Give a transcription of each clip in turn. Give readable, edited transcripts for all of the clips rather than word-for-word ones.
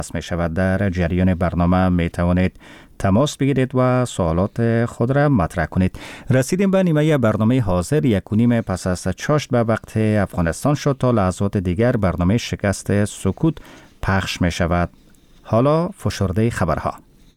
می شود. در جریان برنامه می توانید تماس بگیرید و سوالات خود را مطرح کنید. رسیدیم به نیمه برنامه حاضر. 1:30 پس از چاشت به وقت افغانستان شد. تا لحظات دیگر برنامه شکست سکوت پخش می شود. حالا فشرده خبرها.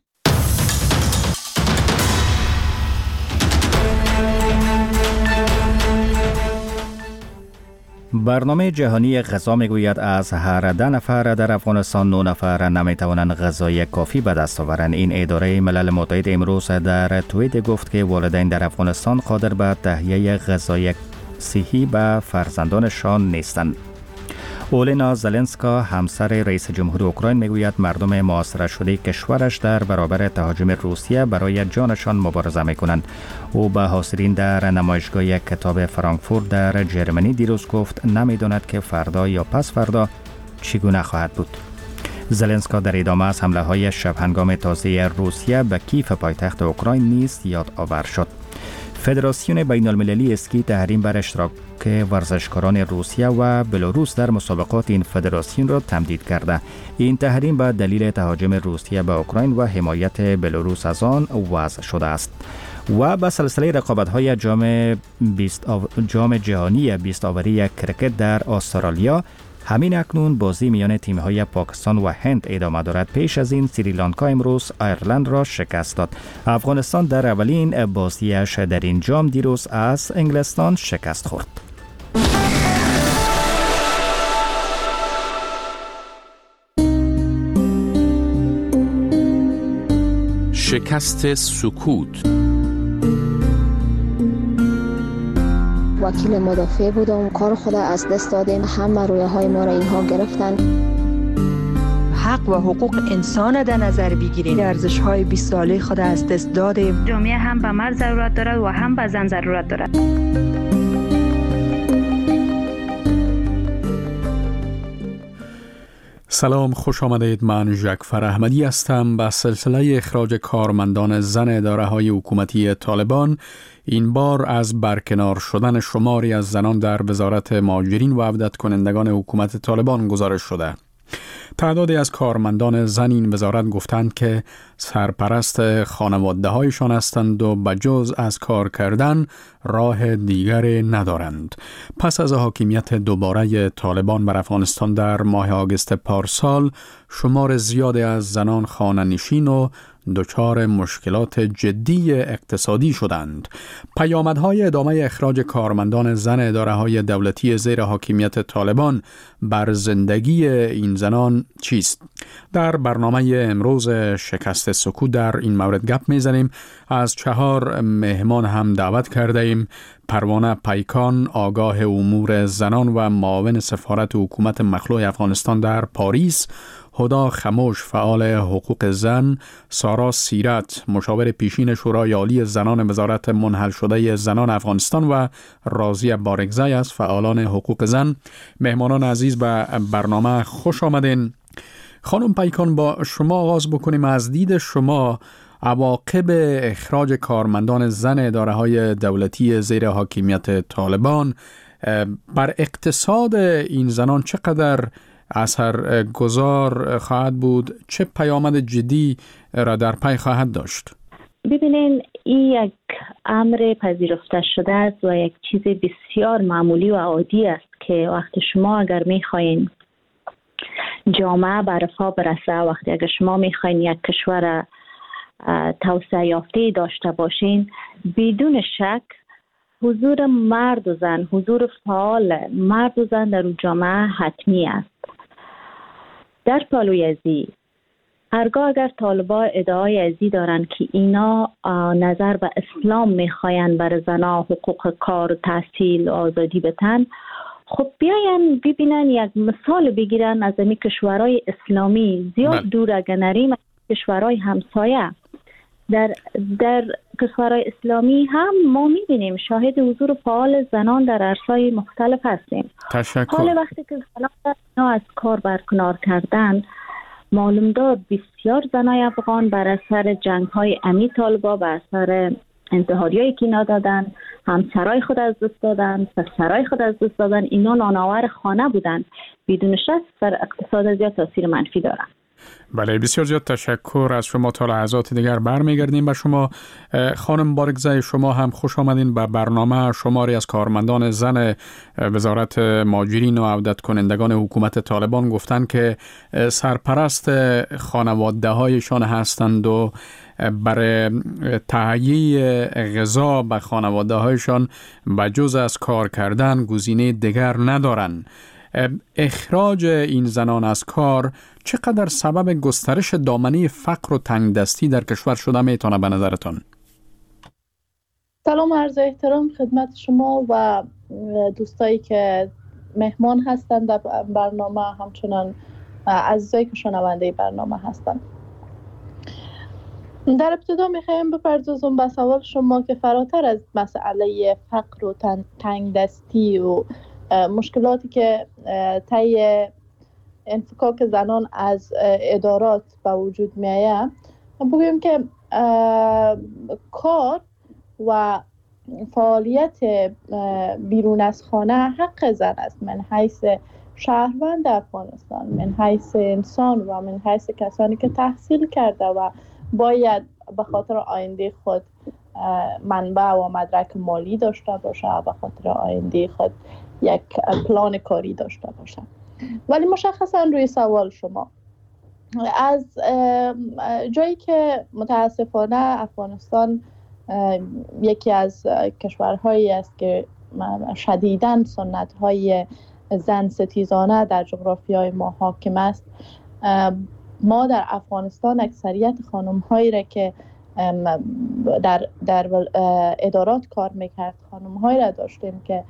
برنامه جهانی غذا میگوید از هر 10 نفر در افغانستان 9 نفر نمیتوانند غذای کافی به دست آورند. این اداره ملل متحد امروز در توییت گفت که والدین در افغانستان قادر به تهیه غذای صحی به فرزندانشان نیستند. اولینا زلنسکا همسر رئیس جمهور اوکراین میگوید مردم محاصره شده کشورش در برابر تهاجم روسیه برای جانشان مبارزه میکنند. او به حاضرین در نمایشگاه کتاب فرانکفورت در جرمنی دیروز گفت نمیداند که فردا یا پس فردا چگونه خواهد بود. زلنسکا در ادامه از حمله های شب هنگام تازه روسیه به کیف پایتخت اوکراین نیز یاد آور شد. فدراسیون بین المللی اسکی تحریم بر اشتراک ورزشکاران روسیه و بلاروس در مسابقات این فدراسیون را تمدید کرده. این تحریم به دلیل تهاجم روسیه به اوکراین و حمایت بلاروس از آن وضع شده است. و به سلسله رقابت‌های جام جهانی 20 آوری کرکت در استرالیا همین اکنون بازی میان تیم‌های پاکستان و هند ادامه دارد. پیش از این سریلانکا امروز آیرلند را شکست داد. افغانستان در اولین بازیش در این جام دیروز از انگلستان شکست خورد. شکست سکوت. وکیل مدافع بودم، کار خود از دست دادیم، همه رویاهای ما را اینها گرفتن. حق و حقوق انسان در نظر بگیرید. ارزش‌های 20 ساله خود از دست دادیم. جامعه هم به مرد ضرورت دارد و هم به زن ضرورت دارد. سلام، خوش آمدید. من ژکفر احمدی هستم. به سلسله اخراج کارمندان زن اداره‌های حکومتی طالبان این بار از برکنار شدن شماری از زنان در وزارت مهاجرین و عودت کنندگان حکومت طالبان گزارش شده. تعدادی از کارمندان زن این وزارت گفتند که سرپرست خانواده‌هایشان هستند و بجز از کار کردن راه دیگری ندارند. پس از حاکمیت دوباره طالبان بر افغانستان در ماه آگوست پارسال، شمار زیادی از زنان خانه‌نشین و دچار مشکلات جدی اقتصادی شدند. پیامدهای ادامه اخراج کارمندان زن اداره‌های دولتی زیر حاکمیت طالبان بر زندگی این زنان چیست؟ در برنامه امروز شکست سکوت در این مورد گپ میزنیم. از 4 مهمان هم دعوت کرده ایم. پروانه پیکان، آگاه امور زنان و معاون سفارت حکومت مخلوع افغانستان در پاریس، هدا خموش، فعال حقوق زن، سارا سیرت، مشاور پیشین شورای عالی زنان وزارت منحل شده زنان افغانستان و راضیه بارگزی از فعالان حقوق زن. مهمانان عزیز به برنامه خوش آمدین. خانم پیکان، با شما آغاز بکنیم. از دید شما عواقب اخراج کارمندان زن اداره‌های دولتی زیر حاکمیت طالبان بر اقتصاد این زنان چقدر اثر گذار خواهد بود؟ چه پیامد جدی را در پی خواهد داشت؟ ببینین، این یک امر پذیرفته شده است و یک چیز بسیار معمولی و عادی است که وقتی شما اگر میخواین جامعه به رفاه برسه، وقتی اگر شما میخواین یک کشور توسعه یافته داشته باشین، بدون شک حضور مرد و زن، حضور فعال مرد و زن در جامعه حتمی است. در پالوی ازی هرگاه اگر طالبان ادعای ازی دارن که اینا نظر به اسلام میخواین بر زنا حقوق کار، تحصیل و آزادی بتن، خب بیاین ببینن یک مثال بگیرن از این کشورهای اسلامی. زیاد دور اگر نریم، کشورهای همسایه در کشورهای اسلامی هم ما میبینیم شاهد حضور فعال زنان در عرصه‌های مختلف هستیم. تشکر. حال وقتی که زنان از کار برکنار کردن، معلوم داد بسیار زنای افغان بر اثر جنگ‌های امی طالبا، بر اثر انتحاریایی که اینا دادن، همسرای خود از دست دادن، پسرای خود از دست دادن، اینا نانآور خانه بودن، بدون شک بر اقتصاد زیاد تاثیر منفی دارن. بله، بسیار زیاد تشکر از شما. تا لحظات دیگر برمیگردیم به شما. خانم بارگزای، شما هم خوش آمدین به برنامه. شماری از کارمندان زن وزارت مهاجرین و عودت کنندگان حکومت طالبان گفتند که سرپرست خانواده هایشان هستند و برای تهیه غذا به خانواده هایشان به جز از کار کردن گزینه دیگر ندارند. اخراج این زنان از کار چقدر سبب گسترش دامنه فقر و تنگدستی در کشور شده میتونه به نظرتان؟ سلام، عرض احترام خدمت شما و دوستایی که مهمان هستند در برنامه، همچنان عزیزایی که شنونده برنامه هستند. در ابتدا میخوایم بپردازم به سوال شما که فراتر از مسئله فقر و تنگدستی و مشکلاتی که طی انفکاک زنان از ادارات به وجود میآید، بگویم که کار و فعالیت بیرون از خانه حق زن است، من حیث شهروند افغانستان، من حیث انسان و من حیث کسانی که تحصیل کرده و باید به خاطر آینده خود منبع و مدرک مالی داشته باشه، به خاطر آینده خود یک پلان کاری داشته باشه. ولی مشخصا روی سوال شما، از جایی که متاسفانه افغانستان یکی از کشورهایی است که شدیداً سنت‌های زن ستیزانه در جغرافیای ما حاکم است، ما در افغانستان اکثریت خانم‌هایی را که در ادارات کار میکرد، خانم‌هایی را داشتیم که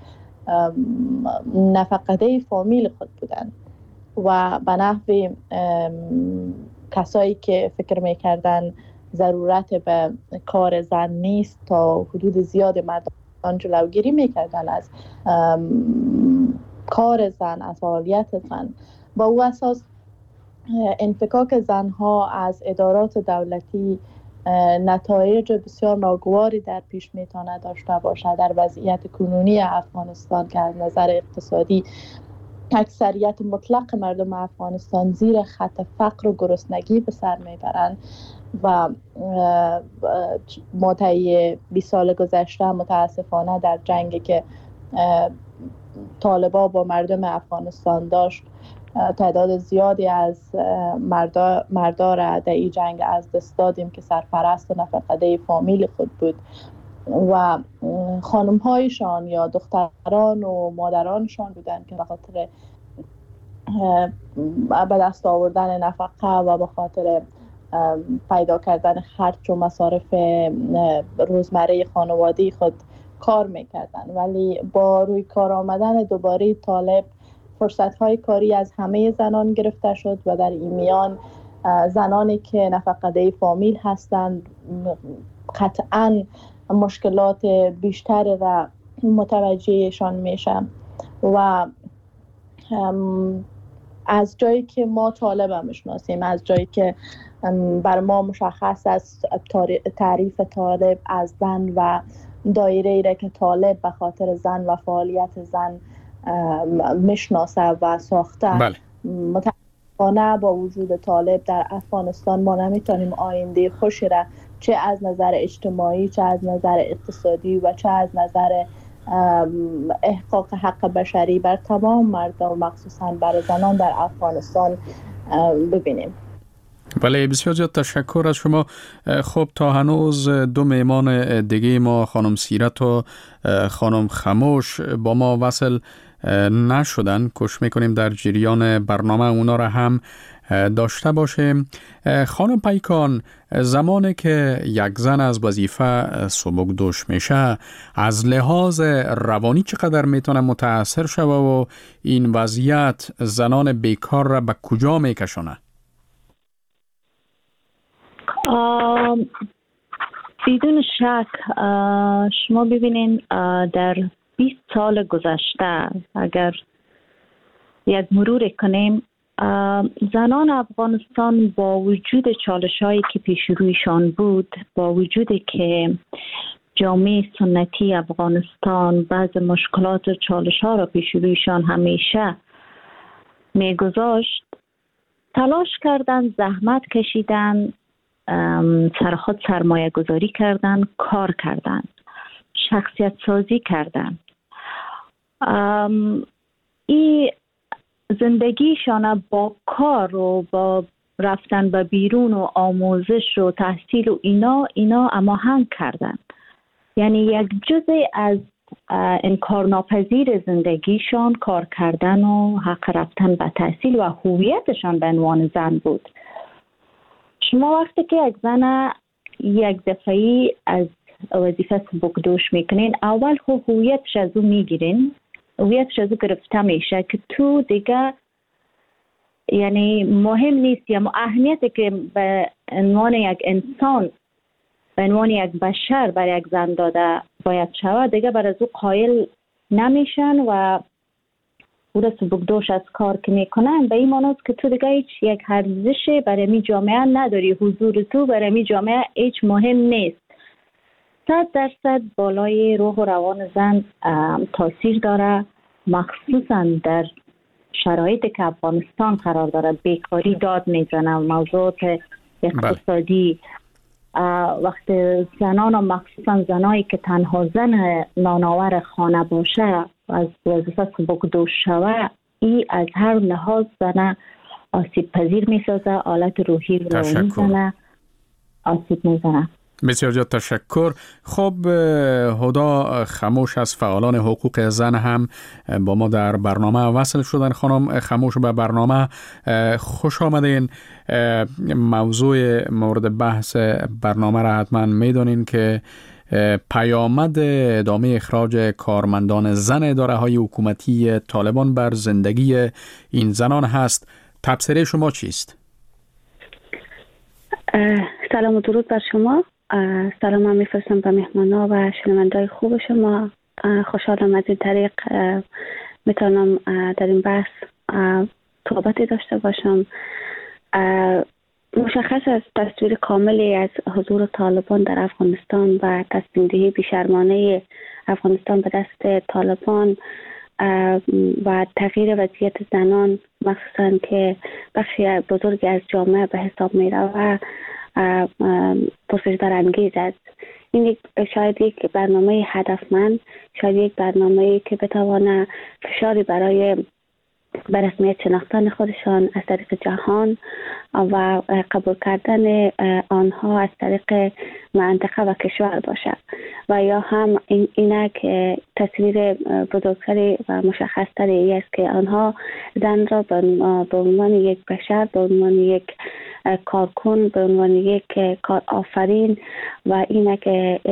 نفقده فامیل خود بودند و به نحو کسایی که فکر میکردن ضرورت به کار زن نیست تا حدود زیاد مردان جلوگیری میکردن از کار زن، از فعالیت زن. با او اساس انفکاک زنها از ادارات دولتی نتایج بسیار ناگواری در پیش میتونه داشته باشه در وضعیت کنونی افغانستان که از نظر اقتصادی اکثریت مطلق مردم افغانستان زیر خط فقر و گرسنگی به سر میبرند و ما طی 20 سال گذشته متاسفانه در جنگی که طالبان با مردم افغانستان داشت، تعداد زیادی از مردا را در این جنگ از دست دادیم که سرپرست و نفقده فامیل خود بود و خانم‌هایشان یا دختران و مادرانشان بودند که به خاطر به دست آوردن نفقه و به خاطر پیدا کردن خرج و مصارف روزمره خانوادگی خود کار میکردن. ولی با روی کار آمدن دوباره طالب فرصت‌های کاری از همه زنان گرفته شد و در این میان زنانی که نفقده فامیل هستند قطعاً مشکلات بیشتر را متوجهشان میشه و از جایی که ما طالب هم میشناسیم، از جایی که بر ما مشخص است تعریف طالب از زن و دایره ای را که طالب به خاطر زن و فعالیت زن میشناسه و ساخته، بله. متاسفانه با وجود طالب در افغانستان ما نمیتونیم آینده خوشی را چه از نظر اجتماعی، چه از نظر اقتصادی و چه از نظر احقاق حق بشری بر تمام مردم مخصوصا بر زنان در افغانستان ببینیم. بله، بسیار زیاد تشکر از شما. خب تا هنوز دو مهمان دیگه ما، خانم سیرت و خانم خموش، با ما وصل نشدن. کوشش میکنیم در جریان برنامه اونا را هم داشته باشیم. خانم پیکان، زمانی که یک زن از وظیفه سبکدوش میشه، از لحاظ روانی چقدر میتونه متاثر شوه و این وضعیت زنان بیکار را به کجا میکشونه؟ بدون شک شما ببینین در 20 سال گذشته اگر یک مرور کنیم، زنان افغانستان با وجود چالش‌هایی که پیش رویشان بود، با وجودی که جامعه سنتی افغانستان بعض مشکلات و چالش‌ها را پیش رویشان همیشه می‌گذاشت، تلاش کردن، زحمت کشیدن، سر خود سرمایه گذاری کردن، کار کردن، شخصیت سازی کردن. این زندگیشان با کار و با رفتن به بیرون و آموزش و تحصیل و اینا هماهنگ کردن. یعنی یک جزء از انکارناپذیر زندگیشان کار کردن و حق رفتن به تحصیل و هویتشان به عنوان زن بود. شما وقتی که یک زن یک دفعی از وظیفه سبکدوش میکنین، اول هویتش از او میگیرین، هویتش از او گرفته میشه که تو دیگه یعنی مهم نیست، یا اهمیتی که به عنوان یک انسان، به عنوان یک بشر برای یک زن داده باید شود، دیگه بر از او قائل نمیشن و او را سبکدوش از کار که میکنن. به این معنی که تو دیگه هیچ یک ارزش برای می جامعه نداری، حضور تو برای می جامعه هیچ مهم نیست. 100% بالای روح و روان زن تاثیر داره، مخصوصا در شرایطی که افغانستان قرار داره. بیکاری داد میزنه، موضوعات اقتصادی، وقت زنان و مخصوصا زنایی که تنها زن نانآور خانه باشه از وظیفه سبکدوش شوه، این از هر لحاظ زن آسیب پذیر میسازه، حالت روحی رو میزنه، آسیب میزنه. بسیار زیاد تشکر. خب هدا خموش از فعالان حقوق زن هم با ما در برنامه وصل شدن. خانم خموش، به برنامه خوش آمدین. موضوع مورد بحث برنامه را حتما میدونین که پیامد ادامه اخراج کارمندان زن اداره‌های حکومتی طالبان بر زندگی این زنان هست. تبصره شما چیست؟ سلام و درود بر شما. سلام هم میفرستم به مهمانا و شنونده‌های خوب شما. خوشحالم از این طریق میتونم در این بحث صحبتی داشته باشم. مشخص است تصویر کاملی از حضور طالبان در افغانستان و تصمیم دهی بی‌شرمانه افغانستان به دست طالبان و تغییر وضعیت زنان، مخصوصا که بخشی بزرگی از جامعه به حساب می رود، پرسش برانگیز است. این شاید یک برنامه هدفمند، شاید یک برنامه‌ای که بتواند فشاری برای به رسمیت شناختن خودشان از طریق جهان و قبول کردن آنها از طریق منطقه و کشور باشد، و یا هم اینک تصویر بزرگتری و مشخصتری است که آنها زن را به عنوان یک بشر، به عنوان یک کارکن، به عنوان یک کار آفرین و اینک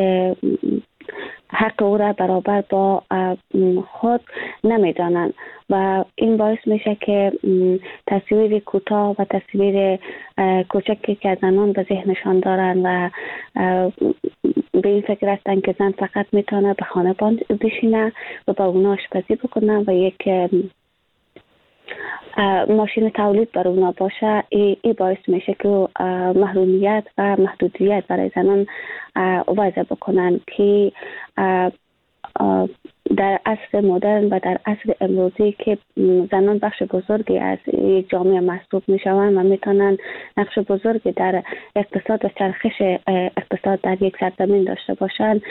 حق او را برابر با خود نمیدانند و این باعث میشه که تصویر کوتاه و تصویر کوچکی که زنان به ذهنشان دارن و به این فکر هستن که زن فقط میتونه به خانه بشینه و با اونا آشپزی بکنه و یک ماشین تولید برای اونا باشه. این باعث میشه که محرومیت و محدودیت برای زنان وضع بکنن که در عصر مدرن و در عصر امروزی که زنان بخش بزرگی از یک جامعه محسوب میشوند و میتونن نقش بزرگی در اقتصاد و چرخش اقتصاد در یک سرزمین داشته باشند،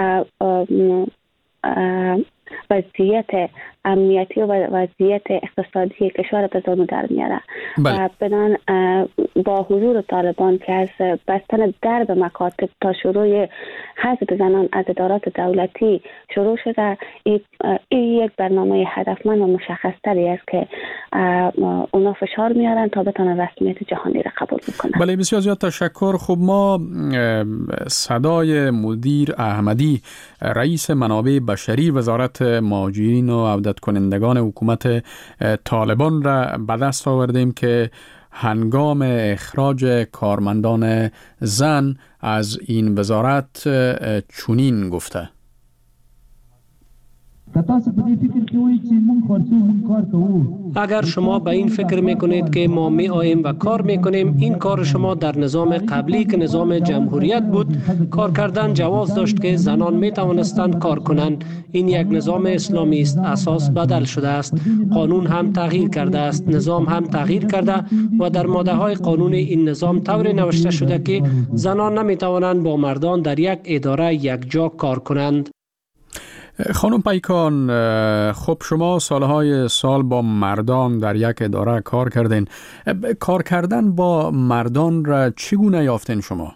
وضعیت امنیتی و وضعیت اقتصادی کشور به زانو در میاره. و بدان با حضور طالبان که از بستن درب مکاتب تا شروع حذف زنان از ادارات دولتی شروع شده، این یک برنامه هدفمند و مشخصتری است که اونا فشار میارن تا بتونن رسمیت جهانی را قبول بکنن. بله، بسیار زیاد تشکر. خب ما صدای مدیر احمدی، رئیس منابع بشری وزارت مهاجرین و عودت کنندگان حکومت طالبان را به دست آوردیم که هنگام اخراج کارمندان زن از این وزارت چنین گفته: اگر شما به این فکر میکنید که ما می آییم و کار میکنیم، این کار شما در نظام قبلی که نظام جمهوریت بود کار کردن جواز داشت که زنان می توانستند کار کنند. این یک نظام اسلامی است، اساس بدل شده است، قانون هم تغییر کرده است، نظام هم تغییر کرده و در ماده های قانون این نظام طوری نوشته شده که زنان نمی توانند با مردان در یک اداره یک جا کار کنند. خانم پیکان، خب شما سالهای سال با مردان در یک اداره کار کردین. کار کردن با مردان را چگونه یافتین شما؟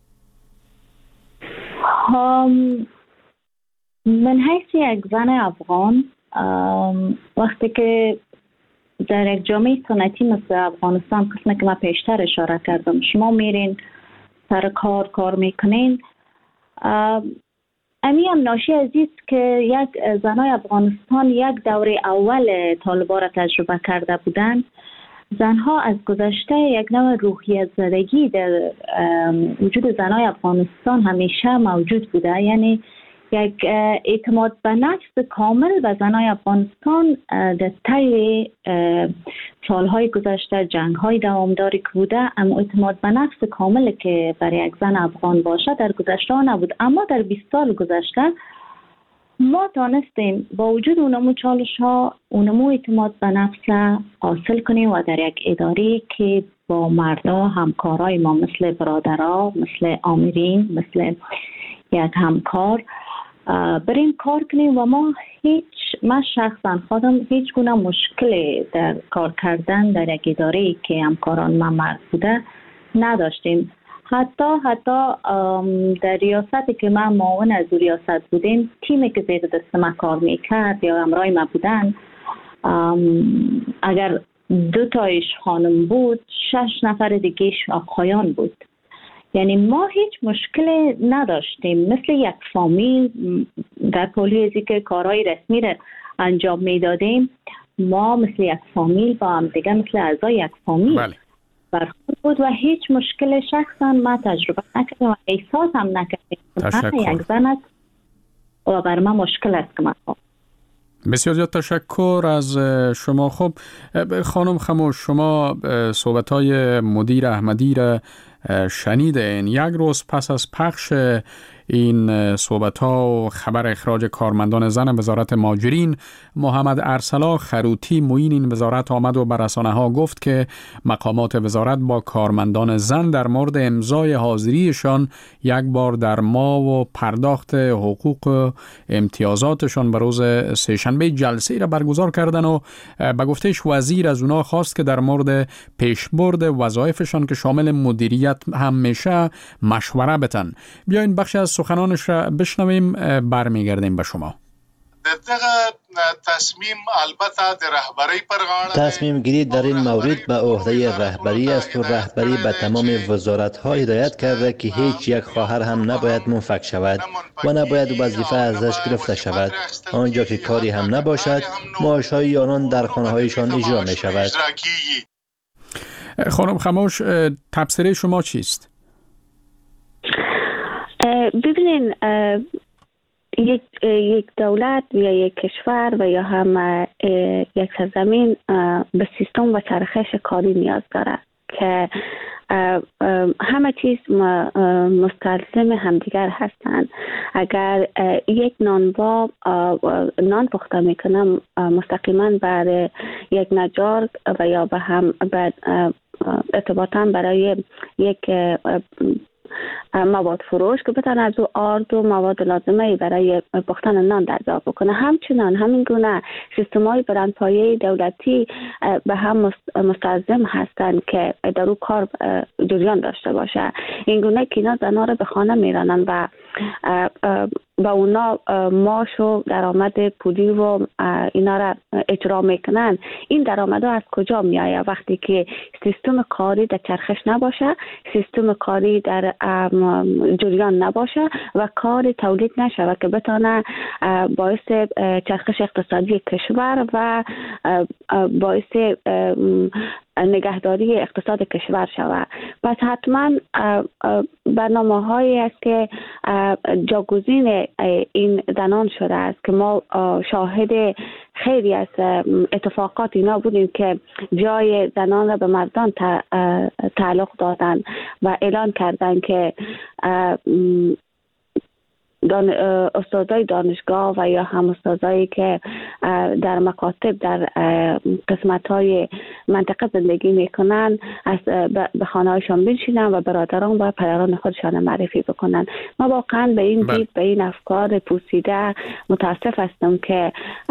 من حیث یک زن افغان، وقتی که در یک جامعه سنتی مثل افغانستان، قسمی که من پیشتر اشاره کردم، شما میرین سر کار میکنین، امی هم ناشی از است که یک زنای افغانستان یک دوره اول طالبان را تجربه کرده بودند. زنها از گذشته یک نوع روحیت زدگی در وجود زنای افغانستان همیشه موجود بوده، یعنی یک اعتماد به نفس کامل به زنای افغانستان در طی سالهای گذشته، جنگ‌های دوامداری که بوده، اما اعتماد به نفس کامل که برای یک زن افغان باشه در گذشته نبود. اما در 20 سال گذشته ما تانستیم با وجود اونمو چالش ها، اونمو اعتماد به نفس حاصل کنیم و در یک اداره که با مردا همکارای ما مثل برادرها، مثل آمرین، مثل یک همکار بریم کار کنیم و من شخصا خودم هیچ گونه مشکلی در کار کردن در یک اداره که همکاران من مرد بوده نداشتیم. حتی در ریاستی که من معاون از ریاست بودیم، تیمی که زیر دست من کار میکرد یا همراه من بودن، اگر 2 تایش خانم بود، 6 نفر دیگهش آقایان بود. یعنی ما هیچ مشکلی نداشتیم، مثل یک فامیل در پولیسی که کارهای رسمی را انجام میدادیم، ما مثل یک فامیل با هم دیگه، مثل اعضای یک فامیل برخورد بود و هیچ مشکل شخصا ما تجربه نکردیم و احساس هم نکردیم. من یک زن است و بر من مشکل است که من بسیار زیاد تشکر از شما. خب خانم خموش، شما صحبت‌های مدیر احمدی را شنیدین. یک روز پس از پخش این صحبت‌ها و خبر اخراج کارمندان زن وزارت مهاجرین، محمد ارسلا خروتی معین این وزارت آمد و بر رسانه‌ها گفت که مقامات وزارت با کارمندان زن در مورد امضای حاضریشان یک بار در ماه و پرداخت حقوق و امتیازاتشان به روز سه‌شنبه جلسه را برگزار کردن و به گفتهش وزیر از اونا خواست که در مورد پیشبرد وظایفشان که شامل مدیریت هم میشه مشوره بتن. بیاین بخش از سخنانش را بشنویم، برمیگردیم به شما. تصمیم گیری در این مورد به عهده رهبری است و رهبری به تمام وزارت‌ها هدایت کرده که هیچ یک خواهر هم نباید منفک شود و نباید وظیفه ازش گرفته شود. آنجا که کاری هم نباشد، معاش‌های آنان در خانه‌هایشان اجرا می شود. خانم خموش، تبصره شما چیست؟ ببینین، یک دولت یا یک کشور و یا هم یک سرزمین به سیستم و چرخش کاری نیاز داره که همه چیز مستلزم همدیگر هستند. اگر یک نانوا نان پخته میکنه، مستقیما بر یک نجار و یا به هم ارتباطاً برای یک مواد فروش که بتونه از او آرد و مواد لازمه برای پختن نان دریافت بکنه. همچنان همین گونه سیستم‌های برندپایه دولتی به هم مستلزم هستند که در او کار جریان داشته باشه. این گونه که اینا زنها رو به خانه میرانن و با اونا معاش و درآمد پولی و اینا را اجرا میکنن. این درآمدها از کجا میآید وقتی که سیستم کاری در چرخش نباشه، سیستم کاری در جریان نباشه و کار تولید نشه که بتونه باعث چرخش اقتصادی کشور و باعث نگهداری اقتصاد کشور شود. پس حتما برنامه هایی است که جاگزین این زنان شده است که ما شاهد خیلی از اتفاقات اینا بودیم که جای زنان را به مردان تعلق دادن و اعلان کردن که استادای دانشگاه و یا هم استادایی که در مکاتب در قسمت‌های منطقه زندگی میکنن از به خانه‌هاشون بنشینن و برادران و پدران خودشان معرفی بکنن. ما واقعا به این دید به این افکار پوسیده متاسف هستم که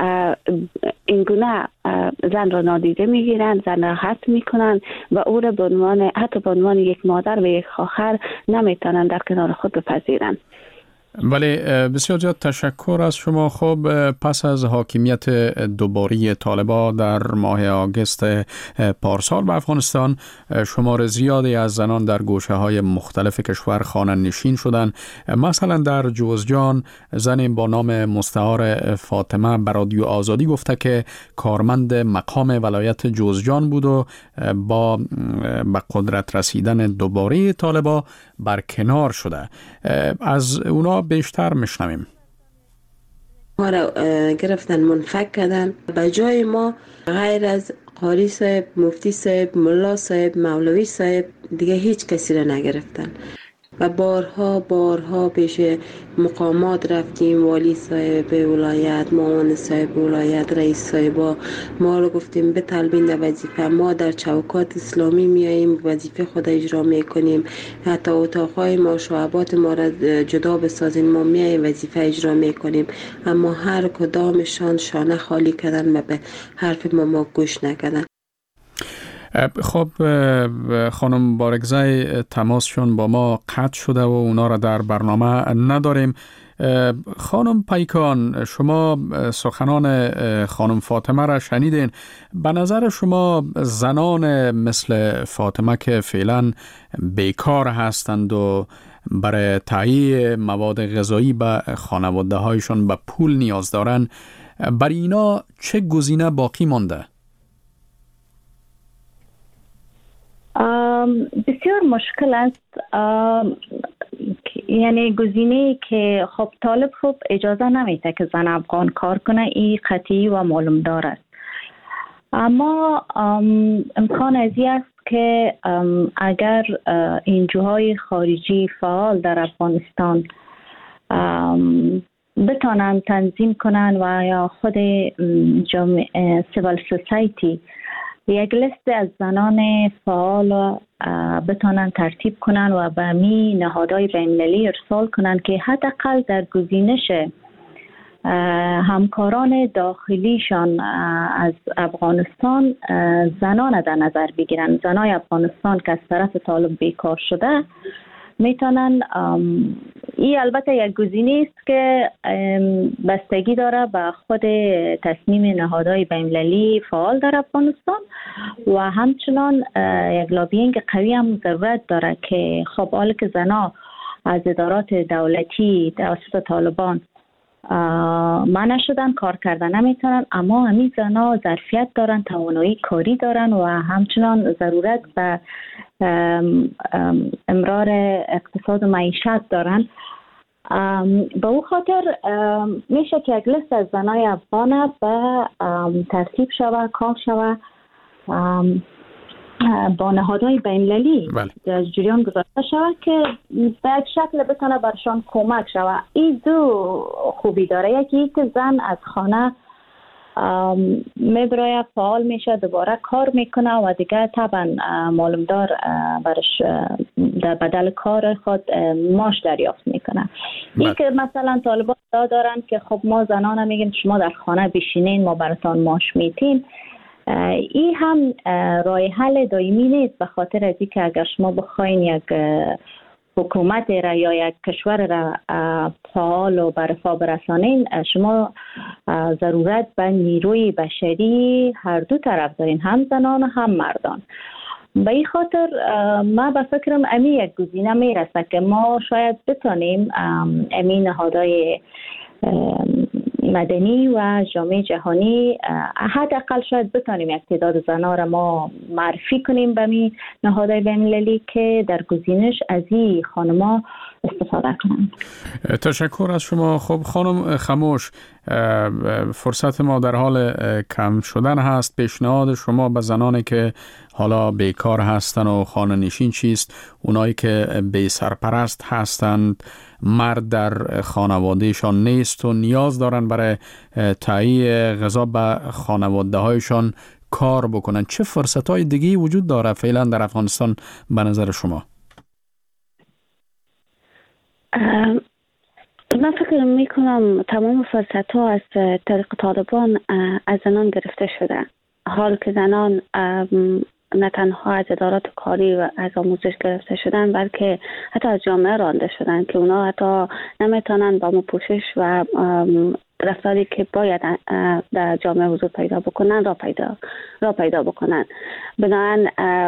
این گونه زن را نادیده میگیرن، زن را حذف میکنن و او را حتی به عنوان یک مادر و یک خواهر نمیتونن در کنار خود بپذیرن. ولی بسیار زیاد تشکر از شما. خب پس از حاکمیت دوباره طالبان در ماه آگوست پارسال به افغانستان، شمار زیادی از زنان در گوشه‌های مختلف کشور خانه نشین شدند. مثلا در جوزجان زنی با نام مستعار فاطمه به رادیو آزادی گفته که کارمند مقام ولایت جوزجان بود و با به قدرت رسیدن دوباره طالبان برکنار شده. از اونا بیشتر میشنویم. ما را گرفتن منفک کردن. به جای ما غیر از قاری صاحب، مفتی صاحب، ملا صاحب، مولوی صاحب دیگه هیچ کسی را نگرفتن و بارها پیش مقامات رفتیم، والی صاحب ولایت، معاون صاحب ولایت، رئیس صاحبا، ما رو گفتیم بطلبین در وظیفه. ما در چوکات اسلامی میاییم وظیفه خود اجرا میکنیم، حتی اتاقهای ما شعبات ما را جدا بسازین، ما میاییم وظیفه اجرا میکنیم، اما هر کدامشان شانه خالی کردن و به حرف ما گوش نکردن. خب خانم بارگزای تماسشون با ما قطع شده و اونا را در برنامه نداریم. خانم پیکان، شما سخنان خانم فاطمه را شنیدین. به نظر شما زنان مثل فاطمه که فعلا بیکار هستند و برای تهیه مواد غذایی به خانواده هایشون به پول نیاز دارن، برای اینا چه گزینه باقی مانده؟ بسیار مشکل است. یعنی گزینه‌ای که خب طالب خب اجازه نمیده که زن افغان کار کنه، این قطعی و معلوم دار است. اما امکان ازی است که اگر NGOهای خارجی فعال در افغانستان بتانن تنظیم کنن و یا خود جامعه سیویل سوسایتی یک لیست از زنان فعال بتانن ترتیب کنن و به می نهادهای بین‌المللی ارسال کنن که حداقل در گزینش همکاران داخلیشان از افغانستان زنان در نظر بگیرن. زنای افغانستان که از طرف طالب بیکار شده میتونن، این البته یک گزینه است که بستگی داره به خود تصمیم نهادهای بین‌المللی فعال در افغانستان و همچنان یک لابینگ قوی هم ضرورت داره که خب حالا که زنا از ادارات دولتی توسط طالبان منع شدن، کار کردن نمیتونن، اما همین زنا ظرفیت دارن، توانایی کاری دارن و همچنان ضرورت به امرار اقتصاد و معیشت دارن. به او خاطر میشه که یک لیست از زنای افغان به ترتیب شوه، کار شوه با نهادهای بین‌المللی در جریان گذاشته شود که به یک شکل بتونه برشان کمک شود. این دو خوبی داره، یکی که زن از خانه میبره، فعال میشه، دوباره کار میکنه و دیگه طبعا معلوم دار برش در بدل کار خود معاش دریافت میکنه. این که مثلا طالبان دارن که خب ما زنان میگیم شما در خانه بشینین ما براتون معاش میتیم، این هم راه حل دائمی نیست، به خاطر از اینکه اگر شما بخواین یک حکومت را یا یک کشور را فعال و برپا برسانین، شما ضرورت به نیروی بشری هر دو طرف دارین، هم زنان و هم مردان. به این خاطر ما به فکرم امی یک گزینه میرسه که ما شاید بتانیم امی نهادهای مدنی و جامعه جهانی حداقل شاید بتانیم یک تعداد زنان را ما معرفی کنیم به می نهادهای بین‌المللی که در گزینش از این خانم‌ها استفاده کنند. تشکر از شما. خب خانم خموش، فرصت ما در حال کم شدن هست. پیشنهاد شما به زنانی که حالا بیکار هستند و خانه نشین چیست؟ اونایی که بی سرپرست هستند، مرد در خانوادهشان نیست و نیاز دارن برای تهیه غذا به خانواده هایشان کار بکنن، چه فرصت های دیگه وجود داره فعلا در افغانستان به نظر شما؟ من فکر میکنم تمام فرصت ها از طریق طالبان از زنان گرفته شده. حال که زنان نه تنها از ادارات کاری و از آموزش گرفته شدن، بلکه حتی از جامعه رانده شدن که اونا حتی نمیتونن با پوشش و رفتاری که باید در جامعه حضور پیدا بکنن را پیدا بکنن. بنابراین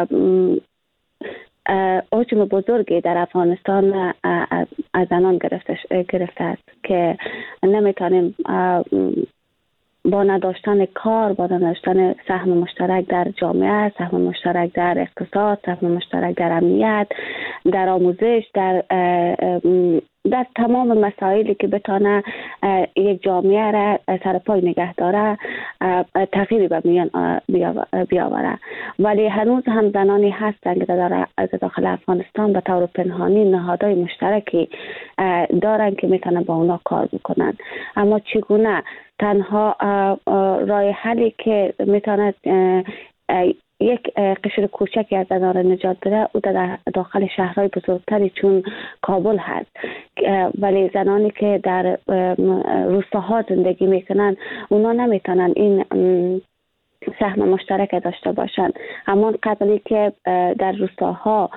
حجم بزرگی در افغانستان از زنان گرفته است که نمیتونیم با نداشتن کار، با نداشتن سهم مشترک در جامعه، سهم مشترک در اقتصاد، سهم مشترک در امنیت، در آموزش، در تمام مسائلی که بتانه یک جامعه را سرپای نگه داره تغییری به میان بیاوره. ولی هنوز هم زنانی هستند که در داخل افغانستان به طور پنهانی نهادهای مشترکی دارن که میتونن با اونا کار بکنن. اما چگونه؟ تنها راه حلی که میتونه یک قشر کوچکی از زنان را نجات بده او در داخل شهرهای بزرگتری چون کابل هست. ولی زنانی که در روستاها زندگی میکنن اونا نمیتونن این سهم مشترک داشته باشند. همان قبلی که در روستاها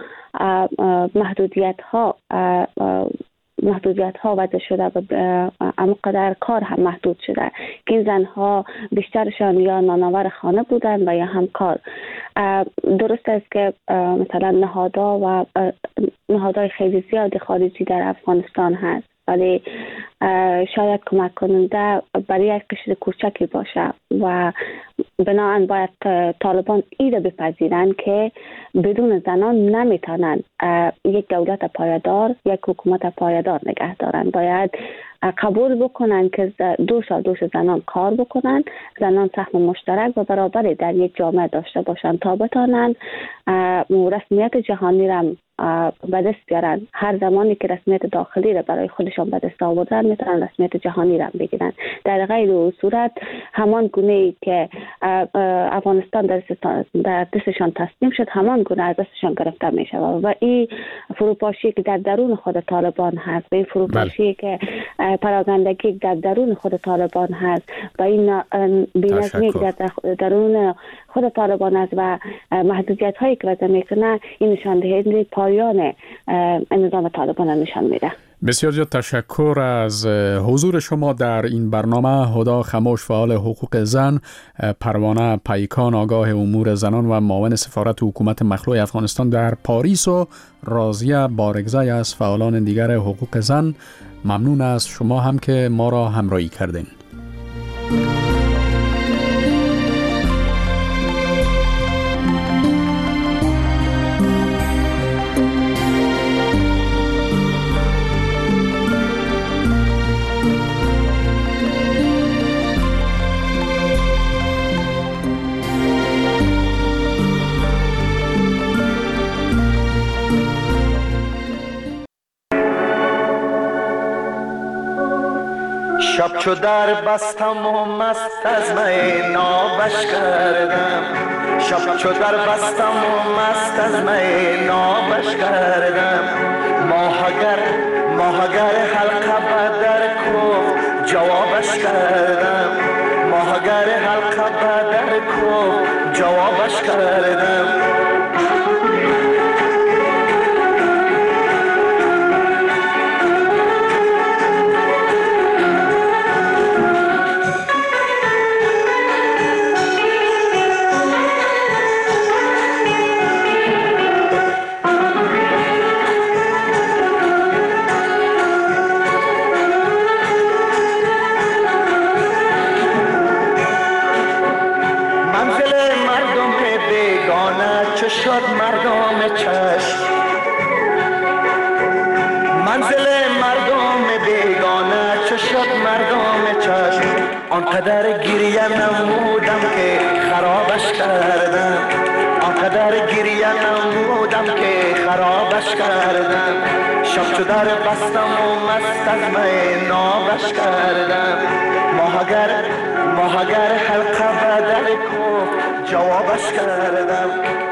محدودیت ها وضع شده و اما قدر کار هم محدود شده که این زنها بیشترشان یا نانآور خانه بودن و یا هم کار. درست است که مثلا نهادهای خیلی زیاد خارجی در افغانستان هست، ولی شاید کمک کننده برای یک قشر کوچکی باشه و بنابراین باید طالبان ایده بپذیرند که بدون زنان نمیتونن یک دولت پایدار، یک حکومت پایدار نگه دارن. باید قبول بکنن که دوش زنان کار بکنن، زنان سهم مشترک و برابری در یک جامعه داشته باشن تا بتانن رسمیت جهانی را به دست بیارن. هر زمانی که رسمیت داخلی را برای خودشان به دست آوردن میتونن رسمیت جهانی را بگیرن. در غیر او صورت همان گونه‌ای که افغانستان در دستشان تسلیم شد، همان گونه از دستشان گرفته می شود و این فروپاشی که در درون خود طالبان هست و این فروپاشی که پراگندگی در درون خود طالبان هست و این بی‌نظمی که در درون خود طالبان است و محدودیت هایی که وضع میکنه، این نشان دهنده پایان نظام طالبان نشان میده. بسیار زیاد تشکر از حضور شما در این برنامه. هدا خموش، فعال حقوق زن، پروانه پیکان، آگاه امور زنان و معاون سفارت حکومت مخلوع افغانستان در پاریس و راضیه بارگزای از فعالان دیگر حقوق زن. ممنون از شما هم که ما را همراهی کردین. شب چو در بستم و مست از می نابش کردم، شب چو در بستم و مست از می نابش کردم. ماهگر حلقه بدر کو جوابش کردم، ماهگر حلقه بدر کو جوابش کردم. شد مردم چشم، آنقدر گریه نمودم که خرابش کردم، آنقدر گریه نمودم که خرابش کردم. شب چو در بستم و مست از می نابش کردم. ماه اگر حلقه بدل کو جوابش کردم.